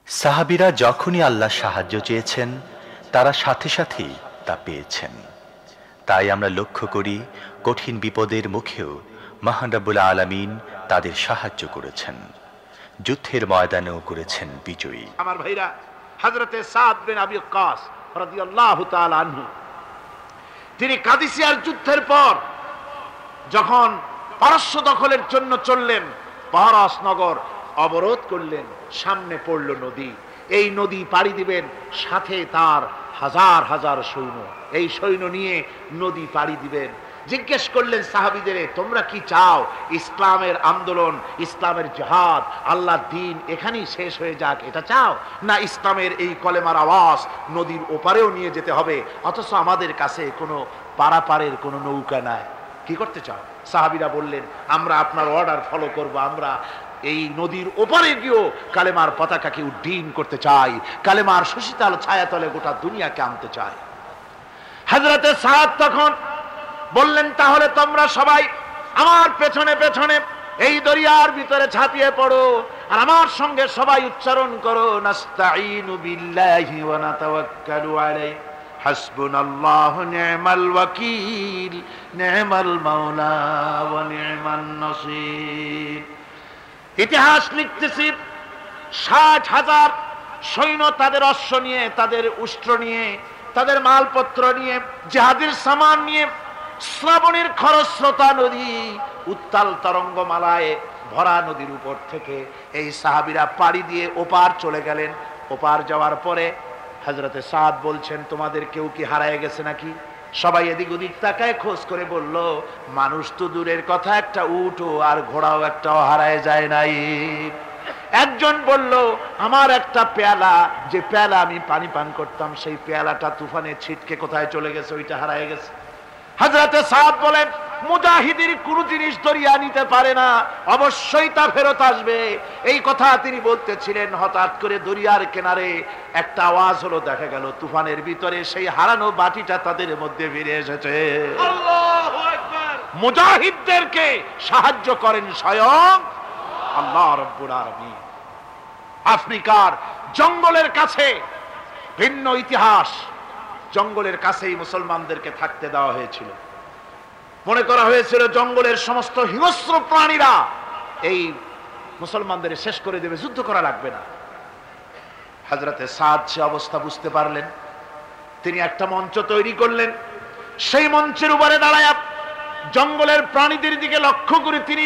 সাহাবীরা যখনই আল্লাহর সাহায্য চেয়েছেন তারা সাথে সাথেই তা পেয়েছেন। তাই আমরা লক্ষ্য করি কঠিন বিপদের মুখেও মহান রব্বুল আলামিন তাদের সাহায্য করেছেন, যুদ্ধের ময়দানেও করেছেন বিজয়ী। আমার ভাইরা, হযরতে সাদ বিন আবি ওয়াক্কাস রাদিয়াল্লাহু তাআলা আনহু তিনি কাদিসিয়ার যুদ্ধের পর যখন পারস্য দখলের জন্য চললেন, পারস নগর অবরোধ করলেন, সামনে পড়ল নদী। এই নদী পাড়ি দিবেন, সাথে তার হাজার হাজার সৈন্য, এই সৈন্য নিয়ে নদী পাড়ি দিবেন। জিজ্ঞেস করলেন সাহাবীদের, তোমরা কি চাও ইসলামের আন্দোলন, ইসলামের জিহাদ, আল্লাহর দ্বীন এখানেই শেষ হয়ে যাক, এটা চাও, না ইসলামের এই কলেমার আওয়াজ নদীর ওপারেও নিয়ে যেতে হবে, অথচ আমাদের কাছে কোনো পারাপারের কোনো নৌকা নাই, কি করতে চাও? সাহাবীরা বললেন, আমরা আপনার অর্ডার ফলো করব, আমরা এই নদীর ওপারে গিয়েও কালেমার পতাকাকে উড্ডীন করতে চাই, কালেমার সুশীতল ছায়াতলে গোটা দুনিয়াকে আনতে চাই। হযরতে সাদ তখন বললেন, তাহলে তোমরা সবাই আমার পেছনে পেছনে এই দরিয়ার ভিতরে ঝাঁপিয়ে পড়ো, আর আমার সঙ্গে সবাই উচ্চারণ করো, নাস্তাঈনু বিল্লাহি ওয়া নাতাওয়াক্কালু আলাইহি হাসবুনাল্লাহু নি'মাল ওয়াকিল নি'মাল মাওলা ওয়া নি'মান নাসির। ইতিহাস লিখতেছি, ৬০,০০০ সৈন্য তাদের অশ্ব নিয়ে, তাদের উষ্ট্র নিয়ে, তাদের মালপত্র নিয়ে, জিহাদের সামান নিয়ে শ্রাবণের খরস্রোতা নদী, উত্তাল তরঙ্গমালায় ভরা নদীর উপর থেকে এই সাহাবীরা পাড়ি দিয়ে ওপার চলে গেলেন। ওপার যাওয়ার পরে হযরতে সাদ বলছেন, তোমাদের কেউ কি হারায় গেছে নাকি? সবাই এদিক ওদিক তাকায়, খোঁজ করে বলল, মানুষ তো দূরের কথা, একটা উটও আর ঘোড়াও একটাও হারায় যায় নাই। একজন বলল, আমার একটা পেয়ালা, যে পেয়ালা আমি পানি পান করতাম, সেই পেয়ালাটা তুফানে ছিটকে কোথায় চলে গেছে, ওইটা হারায় গেছে। হযরতে সাদ বলেন, মুজাহিদের কোন জিনিস দরিয়া নিতে পারে না, অবশ্যই তা ফেরত আসবে। এই কথা তিনি বলতেছিলেন, হঠাৎ করে দরিয়ার কিনারে একটা আওয়াজ হলো, দেখা গেল তুফানের ভিতরে সেই হারানো বাটিটা তাদের মধ্যে ফিরে এসেছে। আল্লাহু আকবার! মুজাহিদদেরকে সাহায্য করেন স্বয়ং আল্লাহ রাব্বুল আলামিন। আফ্রিকার জঙ্গলের কাছে ভিন্ন ইতিহাস, জঙ্গলের কাছেই মুসলমানদেরকে থাকতে দেওয়া হয়েছিল। মনে করা হয়েছিল জঙ্গলের সমস্ত হিংস্র প্রাণীরা এই মুসলমানদের শেষ করে দেবে, যুদ্ধ করা লাগবে না। হযরতে সাদ সে অবস্থা বুঝতে পারলেন, তিনি একটা মঞ্চ তৈরি করলেন। সেই মঞ্চের উপরে দাঁড়ায় জঙ্গলের প্রাণীদের দিকে লক্ষ্য করে তিনি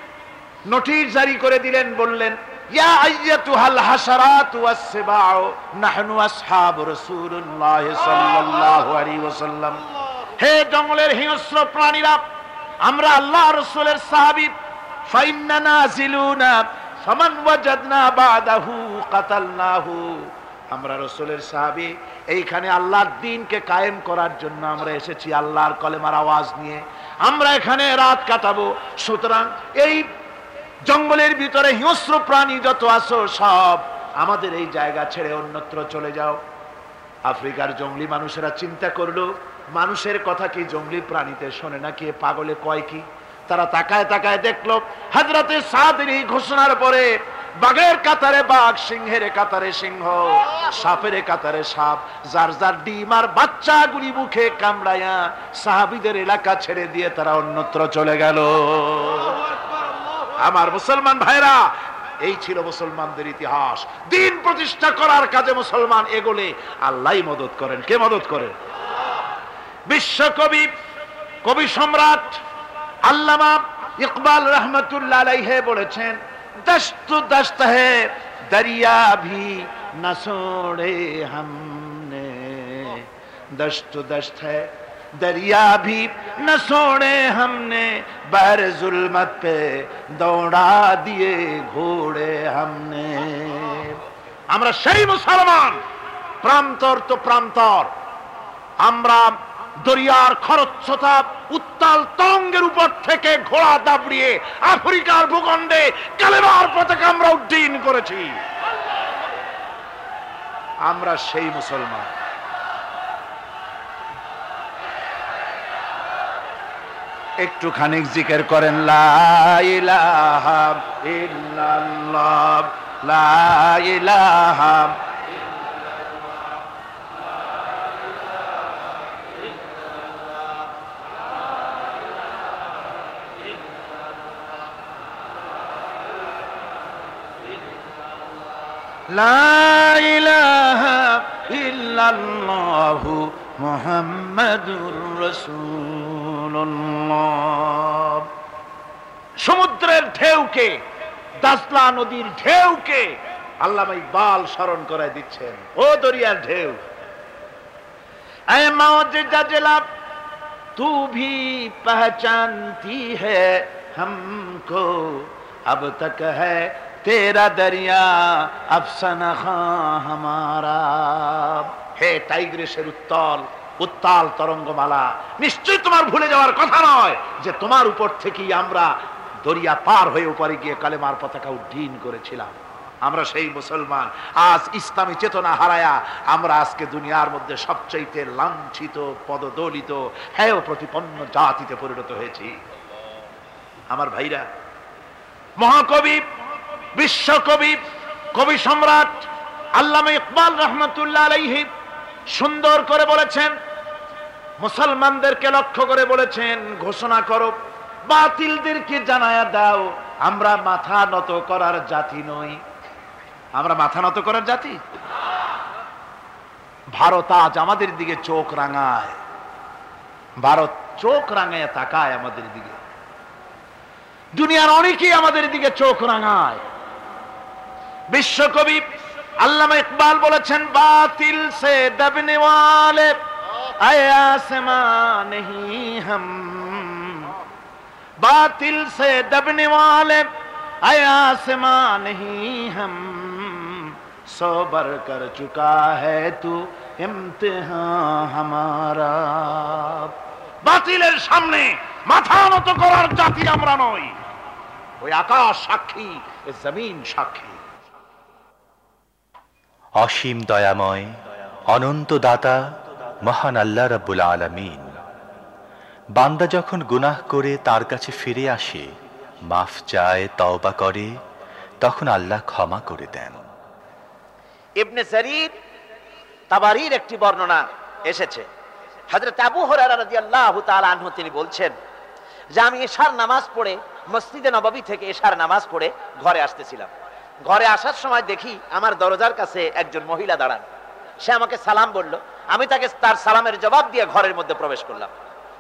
নোটিশ জারি করে দিলেন, বললেন, ইয়া আইয়াতুহাল হাশারাতু ওয়াস সিবাউ নাহনু আসহাবু রাসূলুল্লাহ সাল্লাল্লাহু আলাইহি ওয়াসাল্লাম। হে জঙ্গলের হিংস্র প্রাণীরা, আমরা আল্লাহ রাসূলের সাহাবী, ফাইন্না নাজিলুনা ফামান ওয়াজাদনা বাদাহু কাতালনাহু। আমরা রাসূলের সাহাবী, এইখানে আল্লাহর দ্বীনকে কায়েম করার জন্য আমরা এসেছি, আল্লাহর কলেমার আওয়াজ নিয়ে আমরা এখানে রাত কাটাবো। সুতরাং এই জঙ্গলের ভিতরে হিংস্র প্রাণী যত আছো, সব আমাদের এই জায়গা ছেড়ে অন্যত্র চলে যাও। আফ্রিকার জঙ্গলি মানুষেরা চিন্তা করলো, মানুষের কথা কি জঙ্গলি প্রাণীতে শোনে নাকি, পাগলে কয় কি? তারা তাকায় তাকায় দেখলো, হযরতে সাদের এই ঘোষণার পরে বাঘের কাতারে বাঘ, সিংহের কাতারে সিংহ, সাপের কাতারে সাপ, যার যার ডিম আর বাচ্চাগুলি মুখে কামড়ায়া সাহাবীদের এলাকা ছেড়ে দিয়ে তারা অন্যত্র চলে গেল। আমার মুসলমান ভাইরা, এই ছিল মুসলমানদের ইতিহাস। দ্বীন প্রতিষ্ঠা করার কাজে মুসলমান এগোলে আল্লাহই মদত করেন। কে মদত করেন? বিশ্বকবি, কবি সম্রাট আল্লামা ইকবাল রহমতুল্লাহ আলাইহি বলেছেন, দশত দশত है दरिया भी न छोड़े हमने, दशत दश्त है दरिया भी न छोड़े हमने, बहर जुल्मत पे दौड़ा दिए घोड़े हमने। আমরা সেই মুসলমান, প্রান্তর তো প্রান্তর, আমরা দরিয়ার খরস্রোতা উত্তাল তরঙ্গের উপর থেকে ঘোড়া দাবড়িয়ে আফ্রিকার ভূখণ্ডে কালেমার পতাকা আমরা উড্ডীন করেছি। আমরা সেই মুসলমান। একটুখানি জিকির করেন, লা ইলাহা ইল্লাল্লাহ লা ইলাহা লা ইলাহা ইল্লাল্লাহু মুহাম্মাদুর রাসূলুল্লাহ। সমুদ্রের ঢেউকে, দাজলা নদীর ঢেউকে আল্লামা ইকবাল স্মরণ করায় দিচ্ছেন। ও দরিয়ার ঢেউ, ऐ मौज जजला तू भी पहचानती है हमको, अब तक है तेरा दरिया अफसाना हमारा। হে টাইগ্রিসের উত্তাল তরঙ্গমালা, নিশ্চয়ই তোমার ভুলে যাওয়ার কথা নয় যে তোমার উপর থেকেই আমরা দরিয়া পার হয়ে উপরে গিয়ে কালেমার পতাকা উড্ডীন করেছিলাম। আমরা সেই মুসলমান, আজ ইসলামী চেতনা হারায়া আমরা আজকে দুনিয়ার মধ্যে সবচাইতে লাঞ্ছিত, পদদলিত, হেয় প্রতিপন্ন জাতিতে পরিণত হয়েছি। আমার ভাইরা, মহাকবি, বিশ্বকবি, কবি সম্রাট আল্লামা ইকবাল রহমতুল্লাহ আলাইহি সুন্দর করে বলেছেন, মুসলমানদেরকে লক্ষ্য করে বলেছেন, ঘোষণা করো, বাতিলদেরকে জানায়া দাও, আমরা মাথা নত করার জাতি নই। আমরা মাথা নত করার জাতি? ভারত আজ আমাদের দিকে চোখ রাঙায়, ভারত চোখ রাঙায় তাকায় আমাদের দিকে, দুনিয়ার অনেকেই আমাদের দিকে চোখ রাঙায়। বিশ্বকবি আল্লামা ইকবাল বলেছেন, বাতিল সে দবনে ওয়ালে আয়ে আসমান নেহি হাম, बातिल से दबने वाले आए आसमां नहीं हम, सो बर कर चुका है तू इम्तिहान हमारा। বাতিলের সামনে মাথা নত করার জাতি আমরা নই। ওই আকাশ সাক্ষী, ওই জমিন সাক্ষী। অসীম দয়াময়, অনন্ত দাতা মহান আল্লাহ রাব্বুল আলামিন বান্দা যখন গুনাহ করে তার কাছে ফিরে আসে, মাফ চায়, তওবা করে, তখন আল্লাহ ক্ষমা করে দেন। ইবনে জারীর তাবারীর একটি বর্ণনা এসেছে, হযরত আবু হুরায়রা রাদিয়াল্লাহু তাআলা আনহু তিনি বলছেন যে আমি ইশার নামাজ পড়ে মসজিদে নববী থেকে ইশার নামাজ পড়ে ঘরে আসতেছিলাম। ঘরে আসার সময় দেখি আমার দরজার কাছে একজন মহিলা দাঁড়ান। সে আমাকে সালাম বলল, আমি তাকে তার সালামের জবাব দিয়ে ঘরের মধ্যে প্রবেশ করলাম।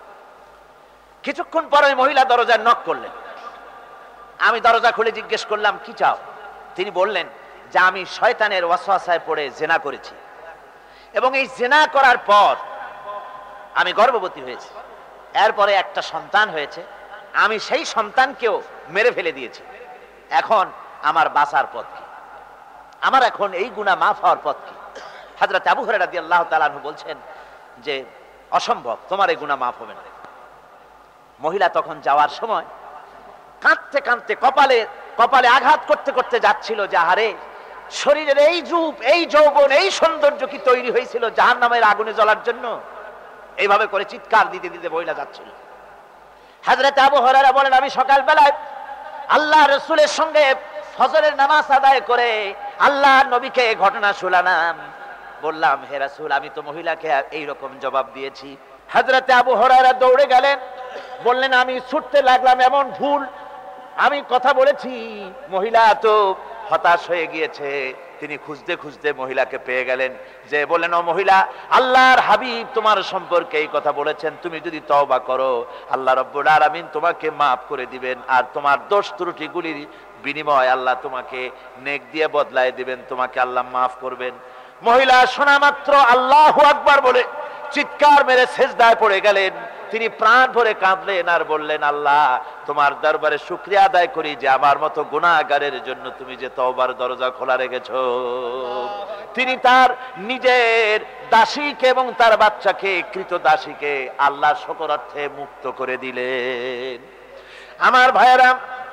কিছুক্ষণ পর ওই মহিলা দরজায় নক করলেন। আমি দরজা খুলে জিজ্ঞেস করলাম, কি চাও? তিনি বললেন যে আমি শয়তানের ওয়াসওয়াসায় পড়ে জিনা করেছি এবং এই জিনা করার পর আমি গর্ভবতী হয়েছি, এরপরে একটা সন্তান হয়েছে, আমি সেই সন্তানকেও মেরে ফেলে দিয়েছি। এখন আমার বাঁচার পথ কি? আমার এখন এই গুনাহ মাফ হওয়ার পথ কি? হযরত আবু হুরায়রা রাদিয়াল্লাহু তাআলা আনহু বলছেন যে অসম্ভব, তোমার এই গুনাহ মাফ হবে না। মহিলা তখন যাওয়ার সময় কাঁদতে কাঁদতে কপালে আঘাত করতে করতে যাচ্ছিল যে আরে শরীরের এই রূপ, এই যৌবন, এই সৌন্দর্য কি তৈরি হয়েছিল জাহান্নামের আগুনে জ্বলার জন্য? এইভাবে করে চিৎকার দিতে দিতে মহিলা যাচ্ছিল। হযরত আবু হুরায়রা বলেন, আমি সকালবেলায় আল্লাহ রাসূলের সঙ্গে ফজরের নামাজ আদায় করে আল্লাহর নবীকে ঘটনা শোনালাম। বললাম, হে রাসূল, আমি তো মহিলাকে এইরকম জবাব দিয়েছি। হযরত আবু হুরায়রা দৌড়ে গেলেন, বললেন, আমি ছুটতে লাগলাম, এমন ভুল আমি কথা বলেছি। মহিলা তো হতাশ হয়ে গিয়েছে। তিনি খুঁজতে খুঁজতে মহিলাকে পেয়ে গেলেন, যে বললেন, ও মহিলা, আল্লাহর হাবিব তোমার সম্পর্কে এই কথা বলেছেন, তুমি যদি তওবা করো আল্লাহ রাব্বুল আলামিন তোমাকে মাফ করে দিবেন, আর তোমার দোষ ত্রুটিগুলির বিনিময় আল্লাহ তোমাকে নেক দিয়ে বদলায় দিবেন, তোমাকে আল্লাহ মাফ করবেন। মহিলা শোনা মাত্র আল্লাহু আকবার বলে চিৎকার মেরে সেজদায় পড়ে গেলেন। তিনি প্রাণ ভরে কাঁদলেন আর বললেন, আল্লাহ তোমার দরবারে শুকরিয়া আদায় করি যে আমার মতো গুনাহগারের জন্য তুমি যে তওবার দরজা খোলা রেখেছো। তিনি তার নিজের দাসীকে এবং তার বাচ্চাকে, কৃত দাসীকে আল্লাহর শকরার্থে মুক্ত করে দিলেন। আমার ভাইয়েরা,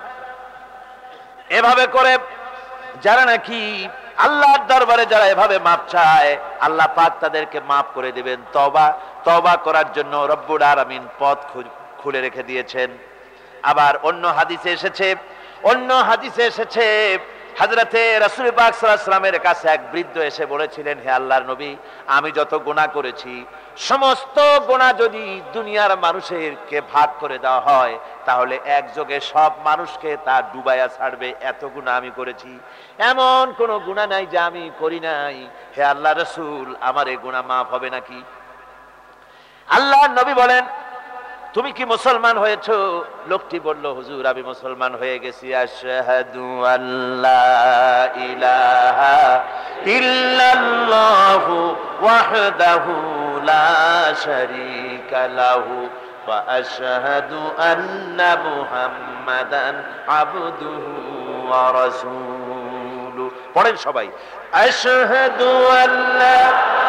এভাবে করে যারা নাকি আল্লাহর দরবারে যারা এভাবে মাপ চায়, আল্লাহ পাক তাদেরকে মাফ করে দিবেন। তওবা করার জন্য রব্বুল আলামিন পথ খুলে রেখে দিয়েছেন। আবার অন্য হাদিসে এসেছে হযরতে রাসূল পাক সাল্লাল্লাহু আলাইহি ওয়াসাল্লামের কাছে এক বৃদ্ধ এসে বলেছিলেন, হে আল্লাহর নবী, আমি যত গুনাহ করেছি সমস্ত গুনাহ যদি দুনিয়ার মানুষেরকে ভাগ করে দেওয়া হয় তাহলে একযোগে সব মানুষকে তা ডুবাইয়া ছাড়বে, এত গুনাহ আমি করেছি। এমন কোন গুনাহ নাই যে আমি করি নাই। হে আল্লাহর রাসূল, আমার এই গুনাহ মাফ হবে নাকি? আল্লাহর নবী বলেন, তুমি কি মুসলমান হয়েছো? লোকটি বলল, হুজুর আমি মুসলমান হয়ে গেছি। আশহাদু আল্লা ইলাহা ইল্লাল্লাহু ওয়াহদাহু লা শারীকা লাহু ওয়া আশহাদু আন্না মুহাম্মাদান আবদুহু ওয়া রাসূলুহু। পড়েন সবাই, আশহাদু আল্লা।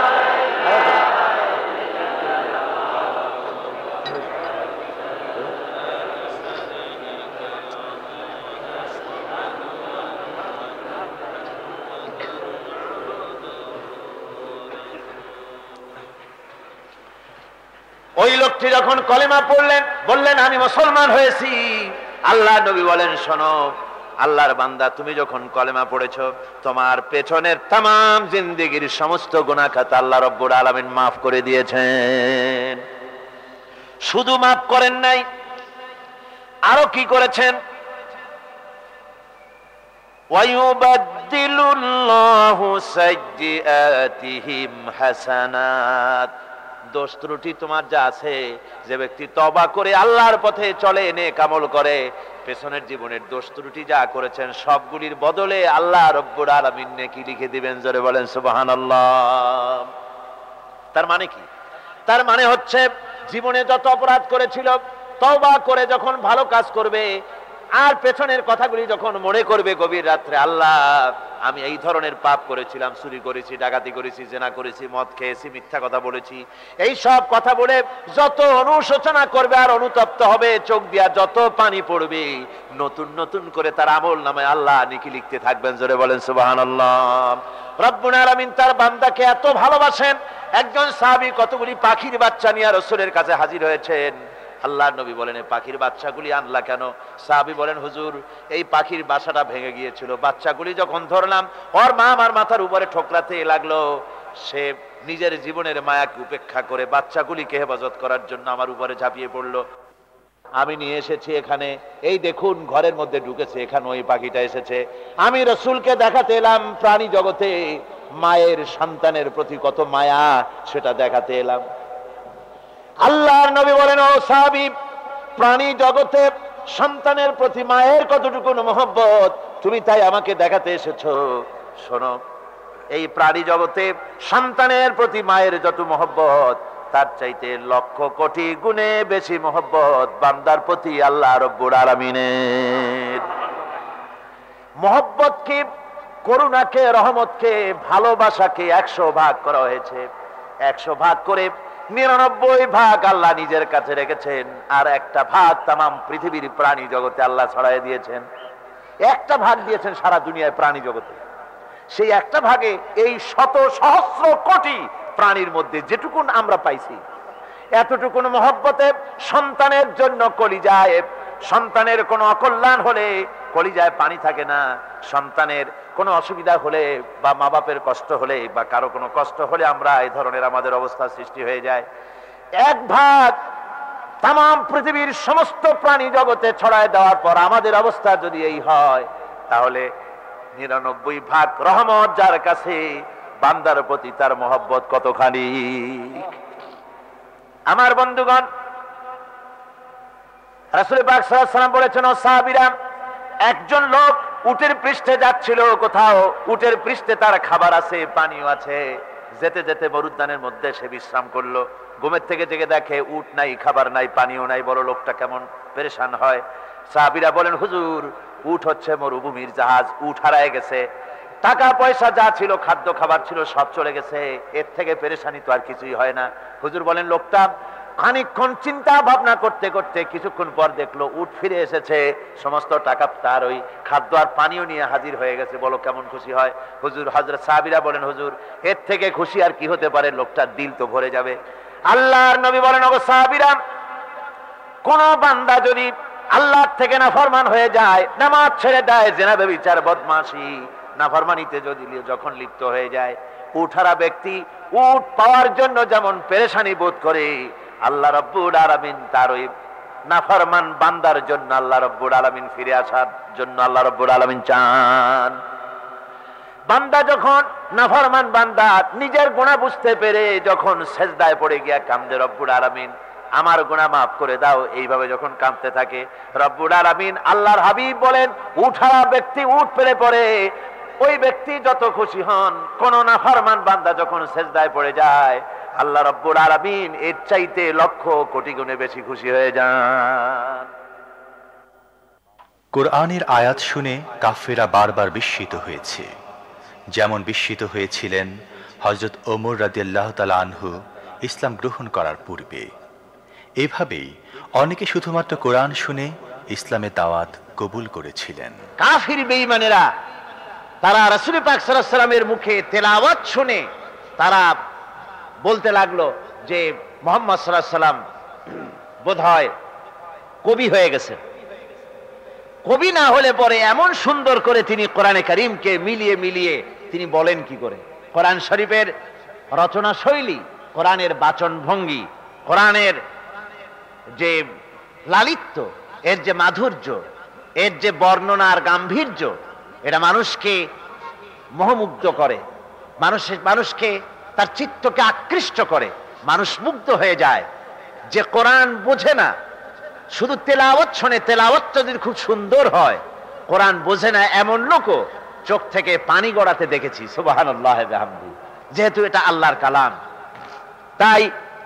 ওই লোকটি যখন কলেমা পড়লেন, বললেন আমি মুসলমান হয়েছি। আল্লাহ নবী বলেন, শোনো আল্লাহর বান্দা, তুমি যখন কলেমা পড়েছো তোমার পেছনের তামাম জিন্দেগির সমস্ত গুনাহ খাতা আল্লাহ রব্বুল আলামিন মাফ করে দিয়েছেন। শুধু মাফ করেন নাই, আরো কি করেছেন? ওয়ায়ুবাদদিলুল্লাহু সাইয়্যাতিহিম হাসানাত। দোষ ত্রুটি তোমার যা আছে, যে ব্যক্তি তওবা করে আল্লাহর পথে চলে, নেক আমল করে, পেছনের জীবনের দোষ ত্রুটি যা করেছেন সবগুলির বদলে আল্লাহ রব্বুল আলামিন নেকি লিখে দিবেন। জোরে বলেন সুবহানাল্লাহ। তার মানে কি? তার মানে হচ্ছে জীবনে যত অপরাধ করেছিল তওবা করে যখন ভালো কাজ করবে আর পেছনের কথাগুলি যখন মনে করবে গভীর রাত্রে, আল্লাহ আমি এই ধরনের পাপ করেছিলাম, চুরি করেছি, ডাকাতি করেছি, জেনা করেছি, মদ খেয়েছি, মিথ্যা কথা বলেছি, এই সব কথা বলে যত অনুশোচনা করবে আর অনুতপ্ত হবে, চোখ দিয়া যত পানি পড়বে, নতুন নতুন করে তার আমল নামায় আল্লাহ নেকি লিখতে থাকবেন। জোরে বলেন সুবহানাল্লাহ। রব্বুল আলামিন তার বান্দাকে এত ভালোবাসেন। একজন সাহাবী কতগুলি পাখির বাচ্চা নিয়ে রাসূলের কাছে হাজির হয়েছেন। আল্লাহর নবী বলেন, এই পাখির বাচ্চাগুলি আনলা কেন? সাহাবী বলেন, হুজুর এই পাখির বাসাটা ভেঙে গিয়েছিল, বাচ্চাগুলি যখন ধরলাম ওর মা আমার মাথার উপরে ঠোকরাতে লাগলো, সে নিজের জীবনের মায়াকে উপেক্ষা করে বাচ্চাগুলিকে হেফাজত করার জন্য আমার উপরে ঝাঁপিয়ে পড়লো। আমি নিয়ে এসেছি এখানে, এই দেখুন ঘরের মধ্যে ঢুকেছে, এখানে ওই পাখিটা এসেছে। আমি রাসূলকে দেখাতে এলাম প্রাণী জগতে মায়ের সন্তানের প্রতি কত মায়া, সেটা দেখাতে এলাম। আল্লাহর নবী বলেন, ও সাহাবী, প্রাণী জগতে সন্তানের প্রতি মায়ের কতটুকু মহব্বত তুমি তাই আমাকে দেখাতে এসেছো। শোনো, এই প্রাণী জগতে সন্তানের প্রতি মায়ের যত মহব্বত তার চাইতে লক্ষ কোটি গুণে বেশি মহব্বত বান্দার প্রতি আল্লাহ রব্বুল আলামিনের। মহব্বতকে, করুণাকে, রহমতকে, ভালোবাসাকে 100 ভাগ করা হয়েছে। 100 ভাগ করে 99 ভাগ আল্লাহ নিজের কাছে রেখেছেন, আর একটা ভাগ তামাম পৃথিবীর প্রাণী জগতে আল্লাহ ছড়াই দিয়েছেন। একটা ভাগ দিয়েছেন সারা দুনিয়ায় প্রাণী জগতে। সেই একটা ভাগে এই শত সহস্র কোটি প্রাণীর মধ্যে যেটুকুন আমরা পাইছি, এতটুকুন মহব্বতে সন্তানের জন্য কলিজায়, সন্তানের কোনো অকল্যাণ হলে কলিজায় পানি থাকে না, সন্তানের কোনো অসুবিধা হলে বা মা বাপের কষ্ট হলে বা কারো কোনো কষ্ট হলে আমরা এই ধরনের আমাদের অবস্থা সৃষ্টি হয়ে যায়। এক ভাগ তামাম পৃথিবীর সমস্ত প্রাণী জগতে ছড়ায় দেওয়ার পর আমাদের অবস্থা যদি এই হয়, তাহলে 99 ভাগ রহমত যার কাছে, বান্দার প্রতি তার মহব্বত কতখানি। আমার বন্ধুগণ, রাসূল পাক সাল্লাল্লাহু আলাইহি ওয়াসাল্লাম বলেছেন, ও সাহাবীরা, একজন লোক উটের পৃষ্ঠে যাচ্ছিল কোথাও, উটের পৃষ্ঠে তার খাবার আছে, পানিও আছে, যেতে যেতে মরুদ্যানের মধ্যে সে বিশ্রাম করলো। ঘুমের থেকে জেগে দেখে উট নাই, খাবার নাই, পানিও নাই। বড় লোকটা কেমন পেরেশান হয়। সাহাবীরা বলেন, হুজুর উট হচ্ছে মরুভূমির জাহাজ, উট হারায় গেছে, টাকা পয়সা যা ছিল, খাদ্য খাবার ছিল, সব চলে গেছে, এর থেকে পেরেশানি তো আর কিছুই হয় না। হুজুর বলেন, লোকটা খানিকক্ষণ চিন্তা ভাবনা করতে করতে কিছুক্ষণ পর দেখলো উট ফিরে এসেছে, সমস্ত টাকা তার ওই খাদ্য আর পানিও নিয়ে হাজির হয়ে গেছে। বলো কেমন খুশি হয়? হুজুর, হযরত সাহাবীরা বলেন, হুজুর এর থেকে খুশি আর কি হতে পারে, লোকটার দিল তো ভরে যাবে। আল্লাহর নবী বলেন, ওগো সাহাবীরা, কোন বান্দা যদি আল্লাহ থেকে নাফরমান হয়ে যায়, নামাজ ছেড়ে দেয়, জিনা ব্যভিচার বদমাশি নাফরমানিতে যদি যখন লিপ্ত হয়ে যায়, উঠারা ব্যক্তি উট পাওয়ার জন্য যেমন পেরেশানি বোধ করে, আল্লাহ রাব্বুল আলামিন তার ওই নাফরমান বান্দার জন্য আল্লাহ রাব্বুল আলামিন ফিরে আসার জন্য আল্লাহ রাব্বুল আলামিন চান। বান্দা যখন নাফরমান বান্দা নিজের গুনাহ বুঝতে পেরে যখন সেজদায় পড়ে গিয়া কান্দে, রব্বুল আলামিন আমার গুনাহ মাফ করে দাও, এইভাবে যখন কাঁদতে থাকে, রব্বুল আলামিন আল্লাহর হাবিব বলেন উঠারা ব্যক্তি উঠ পেলে পড়ে, ওই ব্যক্তি যত খুশি হন। কোন নাফরমান বান্দা যখন সেজদায় পড়ে যায়, আল্লাহ রাব্বুল আলামিন এর চাইতে লক্ষ কোটি গুণে বেশি খুশি হয়ে যান। কোরআনের আয়াত শুনে কাফেররা বারবার বিস্মিত হয়েছে, যেমন বিস্মিত হয়েছিলেন হযরত ওমর রাদিয়াল্লাহু তাআলা আনহু ইসলাম গ্রহণ করার পূর্বে। এভাবেই অনেকে শুধুমাত্র কোরআন শুনে ইসলামের দাওয়াত কবুল করেছিলেন। কাফির বেঈমানেরা তারা রাসূল পাক সাল্লাল্লাহু আলাইহি ওয়াসাল্লামের মুখে তেলাওয়াত শুনে তারা বলতে লাগলো যে মুহাম্মদ সাল্লাল্লাহু আলাইহি ওয়াসাল্লাম বোধহয় কবি হয়ে গেছেন। কবি না হলে পরে এমন সুন্দর করে তিনি কোরআনে কারীমকে মিলিয়ে মিলিয়ে তিনি বলেন কি করে। কোরআন শরীফের রচনা শৈলী, কোরআনের বাচন ভঙ্গি, কোরআনের যে লালিত্য, এর যে মাধুর্য, এর যে বর্ণনার গাম্ভীর্য, এটা মানুষকে মোহমুগ্ধ করে, মানুষকে তার চিত্তকে আকৃষ্ট করে, মানুষ মুগ্ধ হয়ে যায়। যে কোরআন বোঝে না, শুধু তেলাওয়াত শোনে, তেলাওয়াত যদি খুব সুন্দর হয়, কোরআন বোঝে না এমন লোকও চোখ থেকে পানি গড়াতে দেখেছি, সুবহানাল্লাহ ওয়া বিহামদিহি, যেহেতু এটা আল্লাহর কালাম। তাই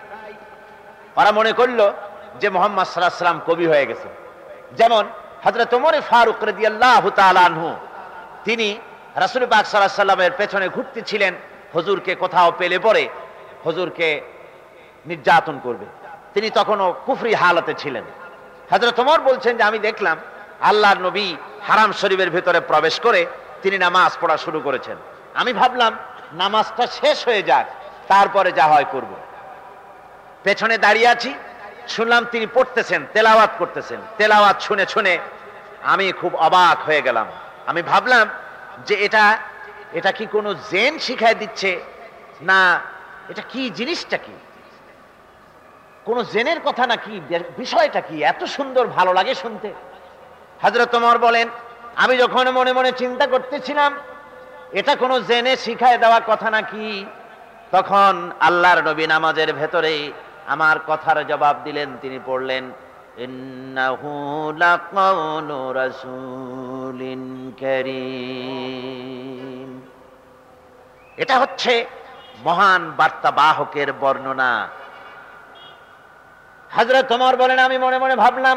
ওরা মনে করলো যে মুহাম্মদ সাল্লাল্লাহু আলাইহি ওয়াসাল্লাম কবি হয়ে গেছে। যেমন হযরত ওমর ফারুক রাদিয়াল্লাহু তাআলা আনহু, তিনি রাসূল পাক সাল্লাল্লাহু আলাইহি ওয়াসাল্লামের পেছনে ঘুরতেছিলেন, হুজুরকে কোথাও পেলে পরে হুজুরকে নির্যাতন করবে। তিনি তখনও কুফরি হালতে ছিলেন। হযরত ওমর বলছেন যে আমি দেখলাম আল্লাহর নবী হারাম শরীফের ভিতরে প্রবেশ করে তিনি নামাজ পড়া শুরু করেছেন। আমি ভাবলাম নামাজটা শেষ হয়ে যাক, তারপরে যা হয় করব। পেছনে দাঁড়িয়ে আছি, শুনলাম তিনি পড়তেছেন, তেলাওয়াত করতেছেন। তেলাওয়াত শুনে শুনে আমি খুব অবাক হয়ে গেলাম। আমি ভাবলাম যে এটা কি কোনো জেন শিখায় দিচ্ছে, না এটা কি, জিনিসটা কি, কোন জেনের কথা নাকি, বিষয়টা কি, এত সুন্দর ভালো লাগে শুনতে। হযরত ওমর বলেন আমি যখন মনে মনে চিন্তা করতেছিলাম এটা কোন জেনে শিখায় দেওয়া কথা নাকি, তখন আল্লাহর নবী নামাজের ভেতরে আমার কথার জবাব দিলেন। তিনি পড়লেন ইন্নাহু লাকাউলু রাসূলিন কারীম। এটা হচ্ছে মহান বার্তাবাহকের বর্ণনা। হযরত ওমর বলেন আমি মনে মনে ভাবলাম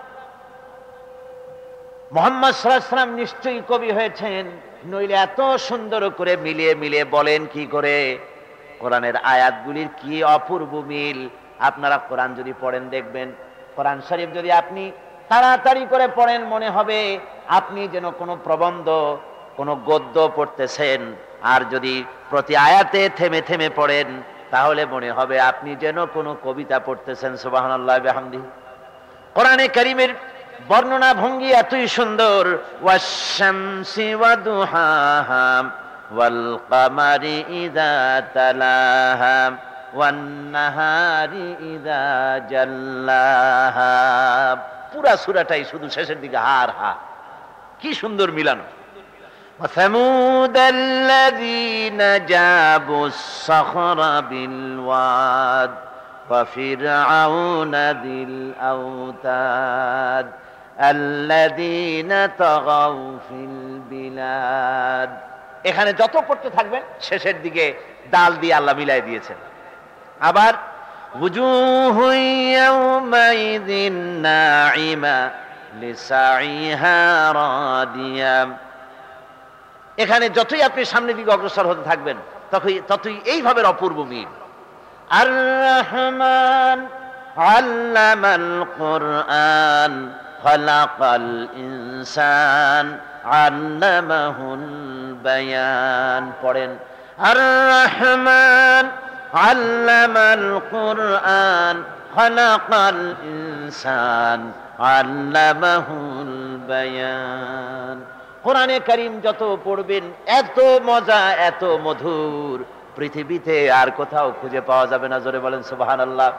মুহাম্মদ সাল্লাল্লাহু আলাইহি ওয়াসাল্লাম নিশ্চয়ই কবি হয়েছেন, নইলে এত সুন্দর করে মিলিয়ে মিলিয়ে বলেন কি করে। কোরআনের আয়াতগুলির কি অপূর্ব মিল। আপনারা কোরআন যদি পড়েন দেখবেন, কোরআন শরীফ যদি আপনি তাড়াতাড়ি করে পড়েন, মনে হবে আপনি যেন কোনো প্রবন্ধ, কোনো গদ্য পড়তেছেন। আর যদি প্রতি আয়াতে থেমে থেমে পড়েন, তাহলে মনে হবে আপনি যেন কোনো কবিতা পড়তেছেন। সুবহানাল্লাহ ওয়া বিহামদিহি। কোরআনে কারীমের বর্ণনা ভঙ্গি এতই সুন্দর। ওয়াশ-শামসি ওয়া দুহাহা ওয়াল কামারি ইযা তালাহা ওয়ান নাহারি ইযা জাল্লাহা। পুরা সূরাটাই শুধু শেষের দিকে হার হা, কি সুন্দর মিলানো। وثمود الذين جابوا الصخر بالواد وفرعون ذي الأوتاد الذين طغوا في البلاد। এখানে যত পড়তে থাকবেন শেষের দিকে ডাল দিয়ে আল্লাহ মিলাই দিয়েছেন। আবার وجوه يومئذ ناعمة لسعيها راضية। এখানে যতই আপনি সামনের দিকে অগ্রসর হতে থাকবেন ততই এইভাবে অপূর্ব মিল। আর রহমান আল্লামাল কুরআন খালাকাল ইনসান আল্লামাহুল বায়ান। পড়েন আর রহমান আল্লামাল কুরআন খালাকাল ইনসান আল্লামাহুল বায়ান। কোরআনে কারীম যত পড়বেন এত মজা, এত মধুর, পৃথিবীতে আর কোথাও খুঁজে পাওয়া যাবে না। জোরে বলেন সুবহানাল্লাহ।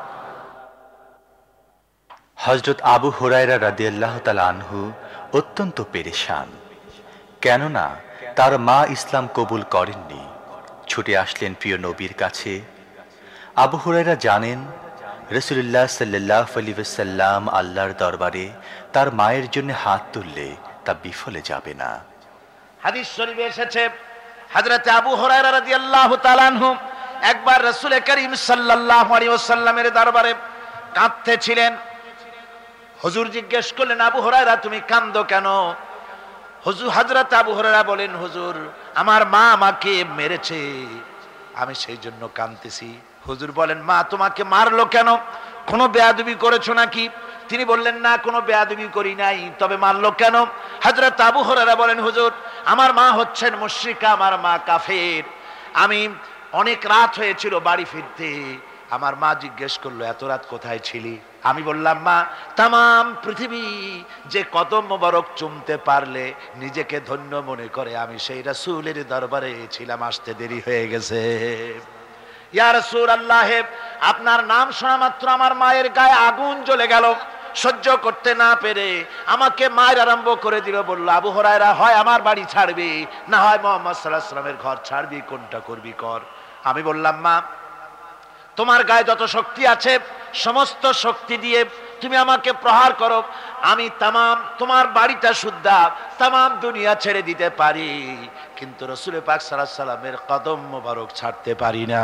হযরত আবু হুরায়রা রাদিয়াল্লাহু তাআলা আনহু অত্যন্ত পেরেশান, কেননা তার মা ইসলাম কবুল করেননি। ছুটে আসলেন প্রিয় নবীর কাছে। আবু হুরায়রা জানেন রাসূলুল্লাহ সাল্লাল্লাহু আলাইহি ওয়াসাল্লাম আল্লাহর দরবারে তার মায়ের জন্য হাত তুললে তা বিফলে যাবে না। হাদিস শরীফে এসেছে হযরত আবু হুরায়রা রাদিয়াল্লাহু তাআলা আনহু একবার রাসূল করিম সাল্লাল্লাহু আলাইহি ওয়াসাল্লামের দরবারে কাঁদতেছিলেন। হুজুর জিজ্ঞেস করলেন, আবু হুরায়রা তুমি কাঁদো কেন? হযরত আবু হুরায়রা বলেন, হুজুর আমার মা আমাকে মেরেছে, আমি সেই জন্য কাঁদতেছি। হুজুর বলেন, মা তোমাকে মারলো কেন? কোনো বেয়াদবি করেছো নাকি? তিনি বললেন, না কোনো বেয়াদবি করি নাই, তবে মারলো কেন? হযরত আবু হুরায়রা বলেন, হুজুর আমার মা হচ্ছেন মুশরিকা, আমার মা কাফের। আমি অনেক রাত হয়েছিল বাড়ি ফিরতে, আমার মা জিজ্ঞেস করলো এত রাত কোথায় ছিলি? আমি বললাম, মা তাম পৃথিবী যে কদম মোবারক চুমতে পারলে নিজেকে ধন্য মনে করে, আমি সেই রাসূলের দরবারে ছিলাম, আসতে দেরি হয়ে গেছে। ইয়া রাসূলুল্লাহ, আপনার নাম শোনা মাত্র আমার মায়ের গায়ে আগুন জ্বলে গেল। সহ্য করতে না পেরে আমাকে মায়ের আরম্ভ করে দিল। বলল, আবু হুরায়রা হয় আমার বাড়ি ছাড়বি, না হয় মুহাম্মদ সাল্লাল্লাহু আলাইহি ওয়াসাল্লামের ঘর ছাড়বি, কোনটা করবি কর। আমি বললাম, মা তোমার গায়ে যত শক্তি আছে সমস্ত শক্তি দিয়ে তুমি আমাকে প্রহার করো, আমি তামাম তোমার বাড়িটা সুদ্ধা তামাম দুনিয়া ছেড়ে দিতে পারি, কিন্তু রাসূল পাক সাল্লাল্লাহু আলাইহি ওয়াসাল্লামের কদম মোবারক ছাড়তে পারি না।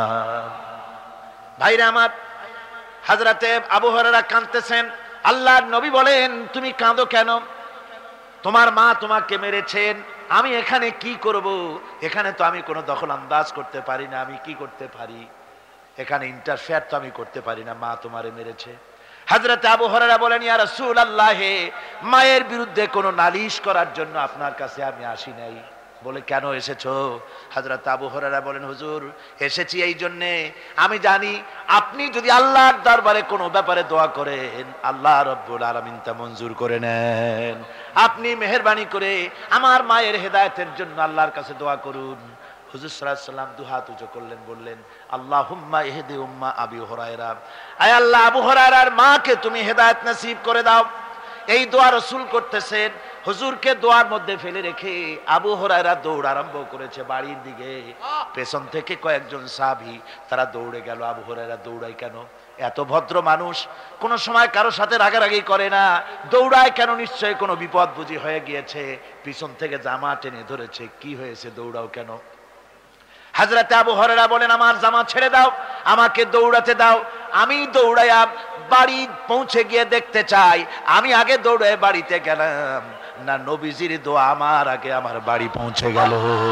ভাইরা আমার, হযরতে আবু হুরায়রা কাঁদতেছেন। আল্লাহর নবী বলেন, তুমি কাঁদো কেন? তোমার মা তোমাকে মেরেছেন, আমি এখানে কি করব? এখানে তো আমি কোনো দখল আন্দাজ করতে পারি না, আমি কি করতে পারি? এখানে ইন্টারফেয়ার তো আমি করতে পারি না, মা তোমারে মেরেছে। হযরত আবু হুরায়রা বলেন, ইয়া রাসূলুল্লাহ, মায়ের বিরুদ্ধে কোনো নালিশ করার জন্য আপনার কাছে আমি আসি নাই। বলে, কেন এসেছো? হযরত আবু হুরায়রা বলেন, হুজুর এসেছি এই জন্যে, আমি জানি আপনি যদি আল্লাহর দরবারে কোনো ব্যাপারে দোয়া করেন আল্লাহ রাব্বুল আলামিন তা মঞ্জুর করে নেন। আপনি মেহেরবানি করে আমার মায়ের হেদায়েতের জন্য আল্লাহর কাছে দোয়া করুন। হুজুর সাল্লাল্লাহু আলাইহি ওয়াসাল্লাম দুই হাত উঁচু করলেন, বললেন, আল্লাহুম্মা ইহদি উম্মা আবি হুরায়রা, আয় আল্লাহ আবু হুরায়রার মাকে তুমি হেদায়েত নসিব করে দাও। এই দোয়া রাসূল করতেছেন। হুজুরকে দোয়ার মধ্যে ফেলে রেখে আবু হুরায়রা দৌড় আরম্ভ করেছে বাড়ির দিকে। পেছন থেকে কয়েকজন সাহাবী তারা দৌড়ে গেল। আবু হুরায়রা দৌড়ায় কেন? এত ভদ্র মানুষ, কোন সময় কারোর সাথে রাগারাগি করে না, দৌড়ায় কেন? নিশ্চয়ই কোনো বিপদ বুঝি হয়ে গিয়েছে, পিছন থেকে জামা টেনে ধরেছে। কি হয়েছে, দৌড়াও কেন? হযরত আবু হুরায়রা বলেন, আমার জামা ছেড়ে দাও, আমাকে দৌড়াতে দাও। আমি দৌড়াইয়া বাড়ি পৌঁছে গিয়ে দেখতে চাই আমি আগে দৌড়ে বাড়িতে গেলাম না নবীজির দোয়া আমার আগে আমার বাড়ি পৌঁছে গেল।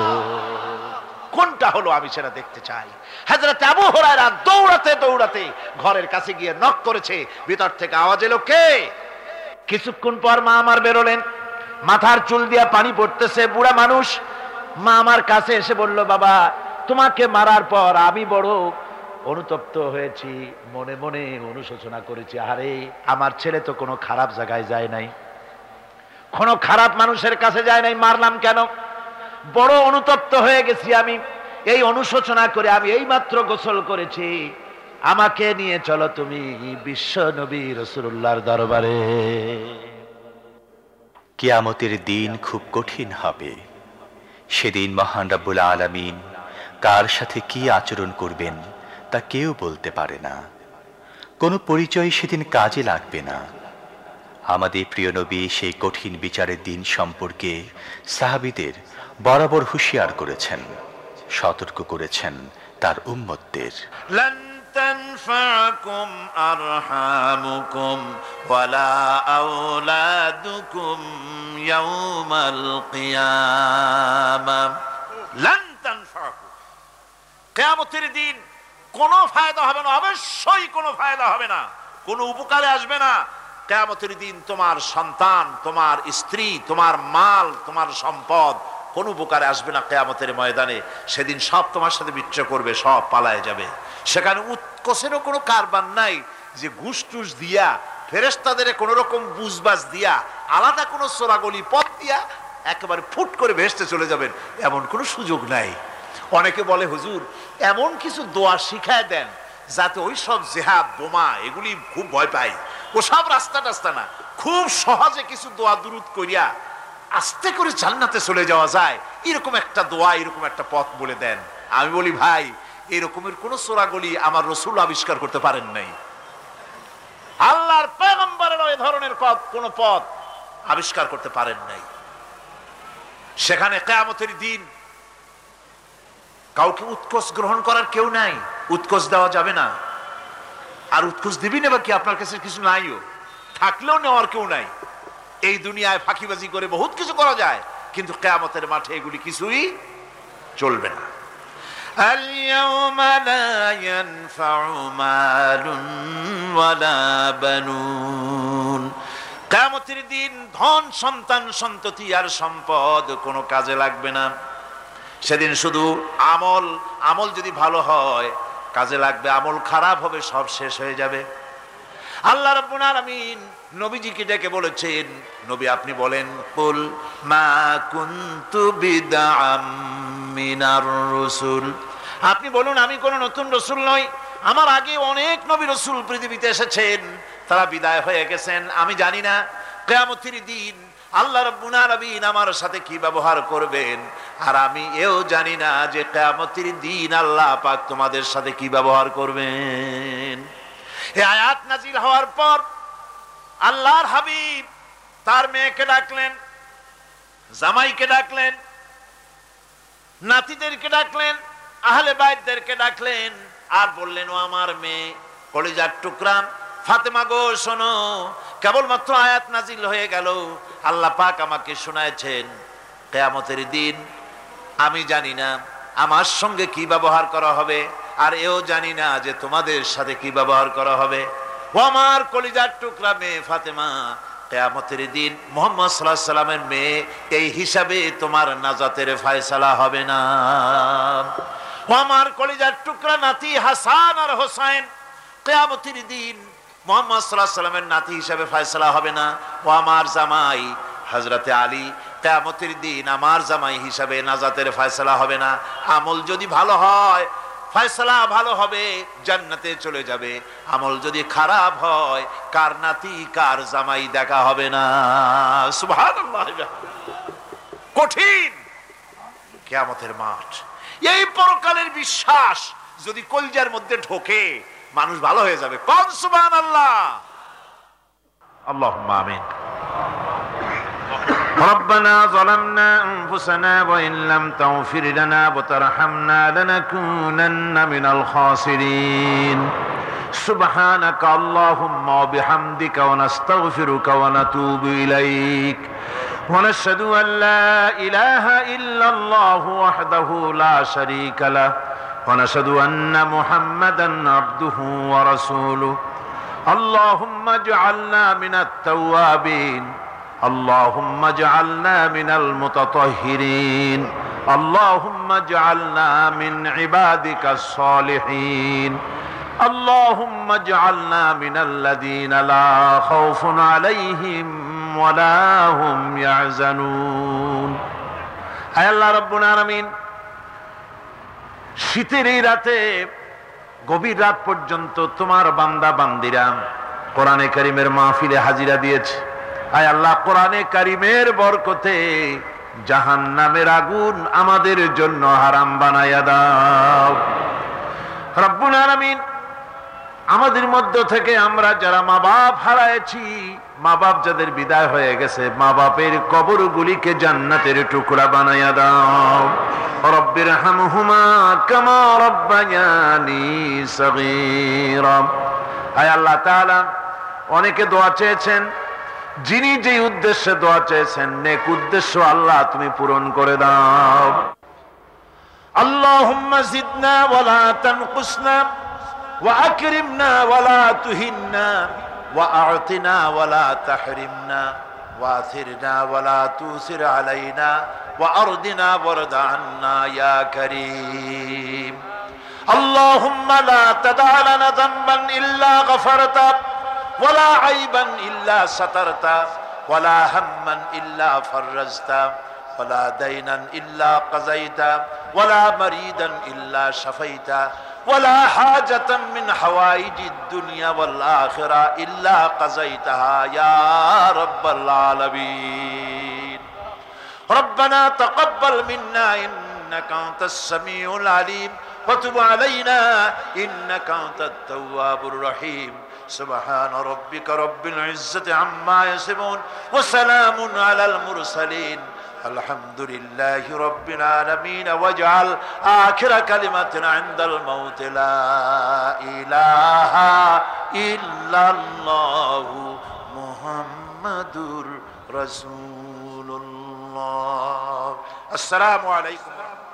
কোনটা হলো আমি সেটা দেখতে চাই। হযরত আবু হুরায়রা দৌড়াতে দৌড়াতে ঘরের কাছে গিয়ে নক করেছে। ভিতর থেকে আওয়াজ এলো, কে? কিছুক্ষণ পর মা আমার বেরোলেন, মাথার চুল দিয়া পানি পড়তেছে, বুড়া মানুষ। মা আমার কাছে এসে বলল, বাবা তোমাকে মারার পর আমি বড় অনুতপ্ত হয়েছি, মনে মনে অনুশোচনা করেছি, আরে আমার ছেলে তো কোনো খারাপ জায়গায় যায় নাই, কোনো খারাপ মানুষের কাছে যায় নাই, মারলাম কেন? বড় অনুতপ্ত হয়ে গেছি আমি। এই অনুশোচনা করে আমি এই মাত্র গোসল করেছি, আমাকে নিয়ে চলো তুমি বিশ্ব নবী রাসূলুল্লাহর দরবারে। কিয়ামতের দিন খুব কঠিন হবে। সেদিন মহান রব্বুল আলামিন কার সাথে কি আচরণ করবেন তা কেউ বলতে পারে না। কোনো পরিচয় সেদিন কাজে লাগবে না। আমাদের প্রিয় নবী সেই কঠিন বিচারের দিন সম্পর্কে সাহাবীদের বরাবর হুঁশিয়ার করেছেন, সতর্ক করেছেন তার উম্মতদের। لن تنفعكم أرحامكم ولا أولادكم يوم القيامة لن تنفعكم কিয়ামতের দিন কোনো ফায়দা হবে না, অবশ্যই কোনো ফায়দা হবে না, কোনো উপকারে আসবে না। কিয়ামতের দিন তোমার সন্তান, তোমার স্ত্রী, তোমার মাল, তোমার সম্পদ কোনো উপকারে আসবে না কিয়ামতের ময়দানে। সেদিন সব তোমার সাথে বিচ্ছয় করবে, সব পালায় যাবে। সেখানে উৎকোষেরও কোনো কারবার নাই যে ঘুষ টুস দিয়া, ফেরেশতাদের কোন রকম বুঝবাজ দিয়া, আলাদা কোনো চোরাগলি পথ দিয়া একেবারে ফুট করে ভেসতে চলে যাবেন, এমন কোনো সুযোগ নাই। অনেকে বলে হুজুর এমন কিছু দোয়া শিখায় দেন যাতে ওই সব জেহাদ বোমা এগুলি খুব ভয় পাই, ওসব রাস্তা টাস্তা না, খুব সহজে কিছু দোয়া দুরুদ করিয়া আস্তে করে জান্নাতে চলে যাওয়া যায়, এরকম একটা দোয়া, এরকম একটা পথ বলে দেন। আমি বলি ভাই, এরকমের কোন চোরাগলি আমার রাসূল আবিষ্কার করতে পারেন নাই। আল্লাহর পয়গম্বরের ওই ধরনের কোন পথ আবিষ্কার করতে পারেন নাই। সেখানে কিয়ামতের দিন কাউকে উৎকোষ গ্রহণ করার কেউ নাই, উৎকোষ দেওয়া যাবে না। আর উৎকোষ দিবি না বা কি, আপনার কাছে কিছু নাইও, থাকলেও নেওয়ার কেউ নাই। এই দুনিয়ায় ফাঁকিবাজি করে বহুত কিছু করা যায়, কিন্তু কিয়ামতের মাঠে এগুলি কিছুই চলবে না। اليوم لا ينفع مال ولا بنون। কিয়ামতের দিন ধন সন্তান সন্ততি আর সম্পদ কোনো কাজে লাগবে না। সেদিন শুধু আমল যদি ভালো হয় কাজে লাগবে, আমল খারাপ হবে সব শেষ হয়ে যাবে। আল্লাহ রাব্বুল আলামিন নবীজিকে ডেকে বলেছেন, নবী আপনি বলেন, কুল মা কুনতু বিদআম মিনার রাসূল, আপনি বলুন আমি কোন নতুন রাসূল নই, আমার আগে অনেক নবী রাসূল পৃথিবীতে এসেছেন, তারা বিদায় হয়ে গেছেন। আমি জানি না কিয়ামতের দিন আল্লাহ রাব্বুল আলামিন আমার সাথে কি ব্যবহার করবেন, আর আমি এও জানি না যে কিয়ামতের দিন আল্লাহ পাক তোমাদের সাথে কি ব্যবহার করবেন। এই আয়াত নাজিল হওয়ার পর আল্লাহর হাবিব তার মেয়েকে ডাকলেন, জামাইকে ডাকলেন, নাতিদেরকে ডাকলেন, আহলে বাইতদেরকে ডাকলেন, আর বললেন, ও আমার মেয়ে কলিজার টুকরা ফাতেমা গো শোনো, কেবলমাত্র আয়াত নাজিল হয়ে গেল, আল্লাহ পাক আমাকে শোনায়ছেন কিয়ামতের দিন আমি জানি না আমার সঙ্গে কি ব্যবহার করা হবে, আর এও জানি না যে তোমাদের সাথে কি ব্যবহার করা হবে। ও আমার কলিজার টুকরা মেয়ে ফাতেমা, কিয়ামতের দিন মুহাম্মদ সাল্লাল্লাহু আলাইহি সাল্লামের মেয়ে, এই হিসাবে তোমার নাজাতের ফয়সালা হবে না। ও আমার কলিজার টুকরা নাতি হাসান আর হোসেন, কিয়ামতের দিন মুহাম্মদ সাল্লাল্লাহু আলাইহি সাল্লামের নাতি হিসাবে ফয়সালা হবে না। ও আমার জামাই হযরতে আলী, কিয়ামতের দিন আমার জামাই হিসাবে নাজাতের ফয়সালা হবে না। আমল যদি ভালো হয় ফয়সালা ভালো হবে, জান্নাতে চলে যাবে। আমল যদি খারাপ হয় কার নাতি কার জামাই দেখা হবে না। সুবহানাল্লাহ। কঠিন কিয়ামতের মাঠ। এই পরকালের বিশ্বাস যদি কলজার মধ্যে ঢোকে মানুষ ভালো হয়ে যাবে। কোন সুবহানাল্লাহ। আল্লাহুম্মা আমিন। ربنا ظلمنا أنفسنا وإن لم تغفر لنا وترحمنا لنكونن من الخاسرين سبحانك اللهم وبحمدك ونستغفرك ونتوب إليك ونشهد أن لا إله إلا الله وحده لا شريك له ونشهد أن محمدا عبده ورسوله اللهم اجعلنا من التوابين اللهم اجعلنا من المتطهرين اللهم اجعلنا من عبادك الصالحين اللهم اجعلنا من الذين لا خوف عليهم ولا هم يحزنون আয় আল্লাহ রাব্বুল আলামিন, শীতের এই রাতে গভীর রাত পর্যন্ত তোমার বান্দা বান্দিরা কোরআনে কারীমের মাহফিলে হাজিরা দিয়েছে। আয় আল্লাহ, কোরআনে কারীমের বরকতে জাহান্নামের আগুন আমাদের জন্য হারাম বানায়া দাও রব্বুল আলামিন। আমাদের মধ্য থেকে আমরা যারা মা বাপ হারাইছি, মা বাপ যাদের বিদায় হয়ে গেছে, মা বাপের কবরগুলিকে জান্নাতের টুকরা বানায়া দাও। রব্বিরহামহুমা কামা রাব্বায়ানি সগীরা। আয় আল্লাহ তাআলা, অনেকে দোয়া চেয়েছেন, যিনি যে উদ্দেশ্যে দোয়া চেয়েছেন নেক উদ্দেশ্য আল্লাহ তুমি পূরণ করে দাও। আল্লাহুম্মা জিদনা ওয়ালা তানকুসনা ওয়া আকরিমনা ওয়ালা তুহিন্না ওয়া আ'তিনা ওয়ালা তাহরিমনা وآثرنا ولا تؤثر علينا وأرضنا وارض عنا يا كريم اللهم لا تدع لنا ذنبا إلا غفرته ولا عيبا إلا سترته ولا هما إلا فرجته ولا دينا إلا قضيته ولا مريدا إلا شفيته ولا حاجة من حوائج الدنيا والآخرة إلا قضيتها يا رب العالمين ربنا تقبل منا إنك أنت السميع العليم وتب علينا إنك أنت التواب الرحيم سبحان ربك رب العزة عما يصفون وسلام على المرسلين الحمد لله رب العالمين واجعل آخر كلمة عند الموت لا إله إلا الله محمد رسول الله السلام عليكم